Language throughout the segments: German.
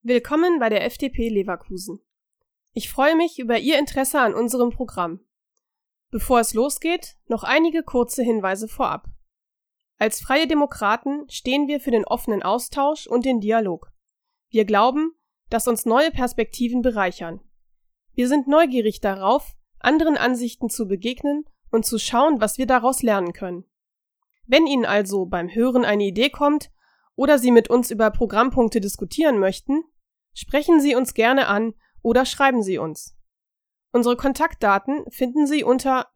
Willkommen bei der FDP Leverkusen. Ich freue mich über Ihr Interesse an unserem Programm. Bevor es losgeht, noch einige kurze Hinweise vorab. Als Freie Demokraten stehen wir für den offenen Austausch und den Dialog. Wir glauben, dass uns neue Perspektiven bereichern. Wir sind neugierig darauf, anderen Ansichten zu begegnen und zu schauen, was wir daraus lernen können. Wenn Ihnen also beim Hören eine Idee kommt oder Sie mit uns über Programmpunkte diskutieren möchten, sprechen Sie uns gerne an oder schreiben Sie uns. Unsere Kontaktdaten finden Sie unter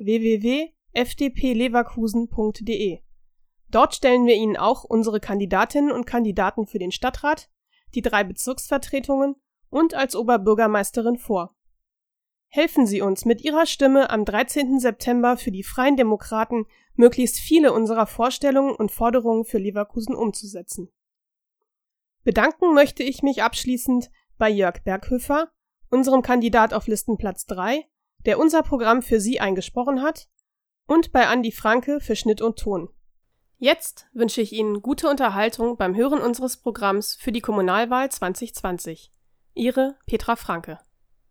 www.fdpleverkusen.de. Dort stellen wir Ihnen auch unsere Kandidatinnen und Kandidaten für den Stadtrat, die 3 Bezirksvertretungen und als Oberbürgermeisterin vor. Helfen Sie uns mit Ihrer Stimme am 13. September für die Freien Demokraten, möglichst viele unserer Vorstellungen und Forderungen für Leverkusen umzusetzen. Bedanken möchte ich mich abschließend bei Jörg Berghöfer, unserem Kandidat auf Listenplatz 3, der unser Programm für Sie eingesprochen hat, und bei Andi Franke für Schnitt und Ton. Jetzt wünsche ich Ihnen gute Unterhaltung beim Hören unseres Programms für die Kommunalwahl 2020. Ihre Petra Franke.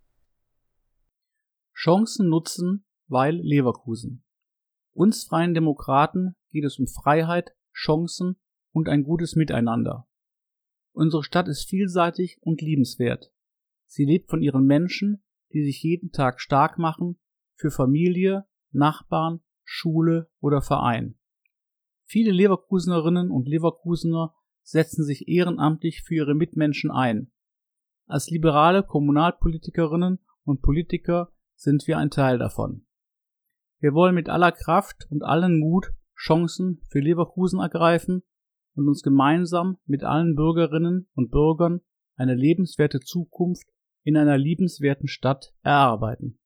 Chancen nutzen, weil Leverkusen. Uns Freien Demokraten geht es um Freiheit, Chancen und ein gutes Miteinander. Unsere Stadt ist vielseitig und liebenswert. Sie lebt von ihren Menschen, die sich jeden Tag stark machen für Familie, Nachbarn, Schule oder Verein. Viele Leverkusenerinnen und Leverkusener setzen sich ehrenamtlich für ihre Mitmenschen ein. Als liberale Kommunalpolitikerinnen und Politiker sind wir ein Teil davon. Wir wollen mit aller Kraft und allen Mut Chancen für Leverkusen ergreifen und uns gemeinsam mit allen Bürgerinnen und Bürgern eine lebenswerte Zukunft in einer liebenswerten Stadt erarbeiten.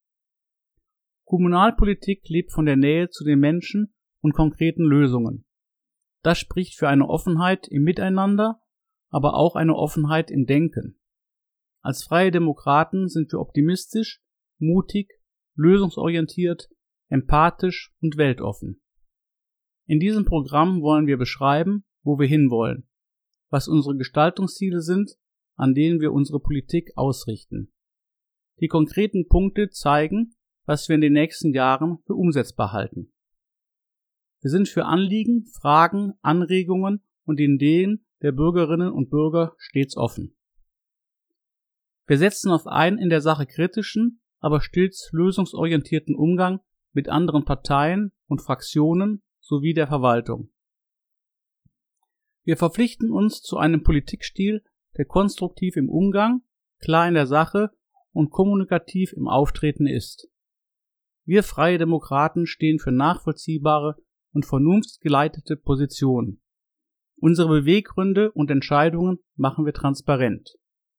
Kommunalpolitik lebt von der Nähe zu den Menschen und konkreten Lösungen. Das spricht für eine Offenheit im Miteinander, aber auch eine Offenheit im Denken. Als Freie Demokraten sind wir optimistisch, mutig, lösungsorientiert, empathisch und weltoffen. In diesem Programm wollen wir beschreiben, wo wir hinwollen, was unsere Gestaltungsziele sind, an denen wir unsere Politik ausrichten. Die konkreten Punkte zeigen, was wir in den nächsten Jahren für umsetzbar halten. Wir sind für Anliegen, Fragen, Anregungen und Ideen der Bürgerinnen und Bürger stets offen. Wir setzen auf einen in der Sache kritischen, aber stets lösungsorientierten Umgang mit anderen Parteien und Fraktionen sowie der Verwaltung. Wir verpflichten uns zu einem Politikstil, der konstruktiv im Umgang, klar in der Sache und kommunikativ im Auftreten ist. Wir Freie Demokraten stehen für nachvollziehbare und vernunftgeleitete Positionen. Unsere Beweggründe und Entscheidungen machen wir transparent.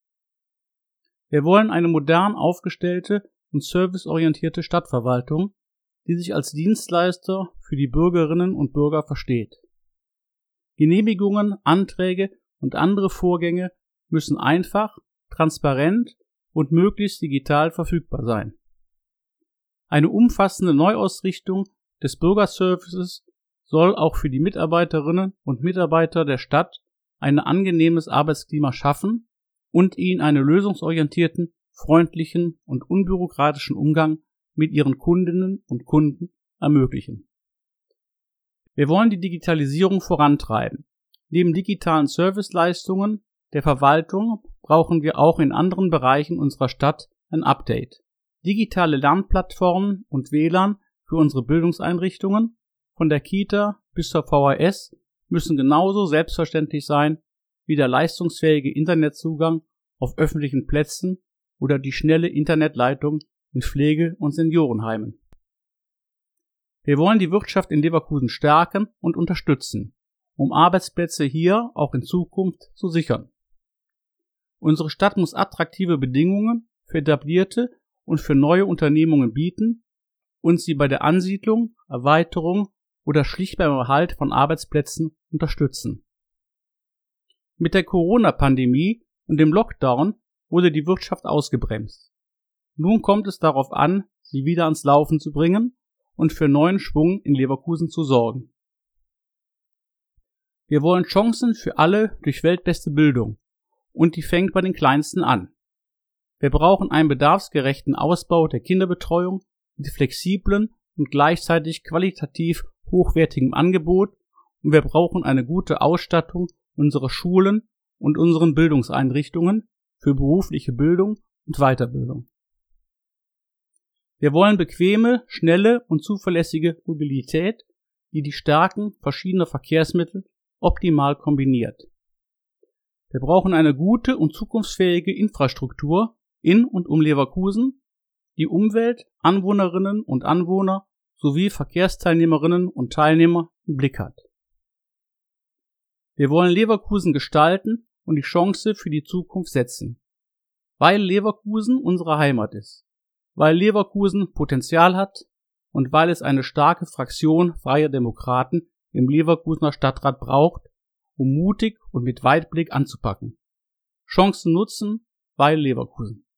Wir wollen eine modern aufgestellte und serviceorientierte Stadtverwaltung, die sich als Dienstleister für die Bürgerinnen und Bürger versteht. Genehmigungen, Anträge und andere Vorgänge müssen einfach, transparent und möglichst digital verfügbar sein. Eine umfassende Neuausrichtung des Bürgerservices soll auch für die Mitarbeiterinnen und Mitarbeiter der Stadt ein angenehmes Arbeitsklima schaffen und ihnen einen lösungsorientierten, freundlichen und unbürokratischen Umgang mit ihren Kundinnen und Kunden ermöglichen. Wir wollen die Digitalisierung vorantreiben. Neben digitalen Serviceleistungen der Verwaltung brauchen wir auch in anderen Bereichen unserer Stadt ein Update. Digitale Lernplattformen und WLAN für unsere Bildungseinrichtungen, von der Kita bis zur VHS, müssen genauso selbstverständlich sein wie der leistungsfähige Internetzugang auf öffentlichen Plätzen oder die schnelle Internetleitung in Pflege- und Seniorenheimen. Wir wollen die Wirtschaft in Leverkusen stärken und unterstützen, um Arbeitsplätze hier auch in Zukunft zu sichern. Unsere Stadt muss attraktive Bedingungen für etablierte und für neue Unternehmungen bieten und sie bei der Ansiedlung, Erweiterung oder schlicht beim Erhalt von Arbeitsplätzen unterstützen. Mit der Corona-Pandemie und dem Lockdown wurde die Wirtschaft ausgebremst. Nun kommt es darauf an, sie wieder ans Laufen zu bringen und für neuen Schwung in Leverkusen zu sorgen. Wir wollen Chancen für alle durch weltbeste Bildung und die fängt bei den Kleinsten an. Wir brauchen einen bedarfsgerechten Ausbau der Kinderbetreuung mit flexiblen und gleichzeitig qualitativ hochwertigem Angebot und wir brauchen eine gute Ausstattung unserer Schulen und unseren Bildungseinrichtungen für berufliche Bildung und Weiterbildung. Wir wollen bequeme, schnelle und zuverlässige Mobilität, die die Stärken verschiedener Verkehrsmittel optimal kombiniert. Wir brauchen eine gute und zukunftsfähige Infrastruktur in und um Leverkusen, die Umwelt, Anwohnerinnen und Anwohner sowie Verkehrsteilnehmerinnen und Teilnehmer im Blick hat. Wir wollen Leverkusen gestalten und die Chance für die Zukunft setzen, weil Leverkusen unsere Heimat ist, weil Leverkusen Potenzial hat und weil es eine starke Fraktion freier Demokraten im Leverkusener Stadtrat braucht, um mutig und mit Weitblick anzupacken. Chancen nutzen, weil Leverkusen.